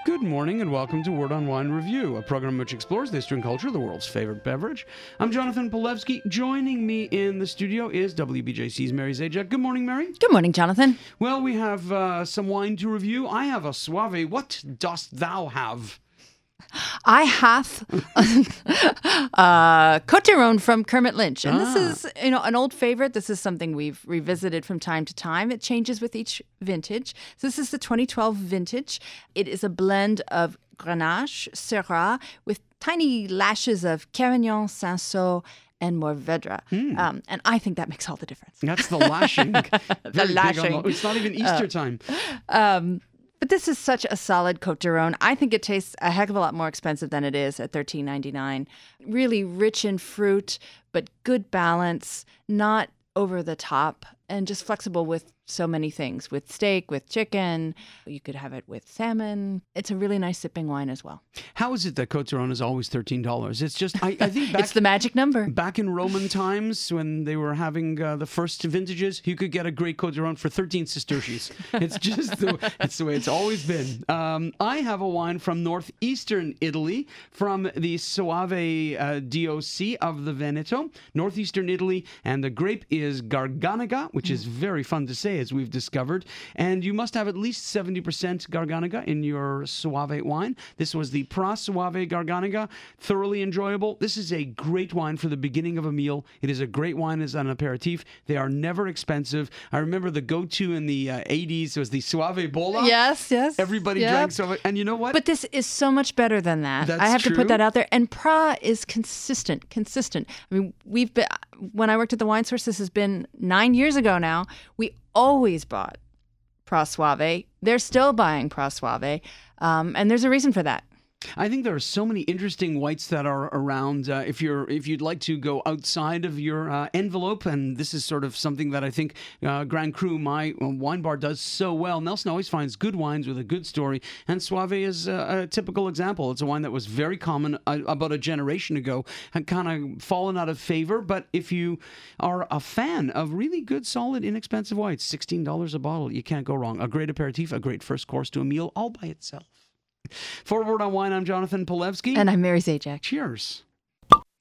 Good morning and welcome to Word on Wine Review, a program which explores the history and culture of the world's favorite beverage. I'm Jonathan Polewski. Joining me in the studio is WBJC's Mary Zajac. Good morning, Mary. Good morning, Jonathan. Well, we have some wine to review. I have a Soave. What dost thou have? I have Côte d'Iron from Kermit Lynch. And this is, an old favorite. This is something we've revisited from time to time. It changes with each vintage. So this is the 2012 vintage. It is a blend of Grenache, Syrah, with tiny lashes of Carignan, Cinsault, and Mourvèdre. And I think that makes all the difference. That's the lashing. The lashing. It's not even Easter time. But this is such a solid Côte d'Iron. I think it tastes a heck of a lot more expensive than it is at $13.99. Really rich in fruit, but good balance, not over the top, and just flexible with so many things. With steak, with chicken, you could have it with salmon. It's a really nice sipping wine as well. How is it that Côte d'Iron is always $13? It's just, I think back... It's the magic number. Back in Roman times, when they were having the first vintages, you could get a great Côte d'Iron for 13 sesterces. It's just it's the way it's always been. I have a wine from northeastern Italy, from the Soave DOC of the Veneto, northeastern Italy, and the grape is Garganega, which is very fun to say, as we've discovered. And you must have at least 70% Garganega in your Soave wine. This was the Pra Soave Garganega, thoroughly enjoyable. This is a great wine for the beginning of a meal. It is a great wine as an aperitif. They are never expensive. I remember the go-to in the 80s was the Soave Bola. Yes. Everybody drank Soave. And you know what? But this is so much better than that. That's I have true. to put that out there. And Pra is consistent. I mean, when I worked at the Wine Source, this has been 9 years ago now, we always bought Pra Soave. They're still buying Pra Soave, and there's a reason for that. I think there are so many interesting whites that are around. If you'd like to go outside of your envelope, and this is sort of something that I think Grand Cru, my wine bar, does so well. Nelson always finds good wines with a good story, and Soave is a typical example. It's a wine that was very common about a generation ago, and kind of fallen out of favor. But if you are a fan of really good, solid, inexpensive whites, $16 a bottle, you can't go wrong. A great aperitif, a great first course to a meal, all by itself. For Word on Wine, I'm Jonathan Polewski. And I'm Mary Zajac. Cheers.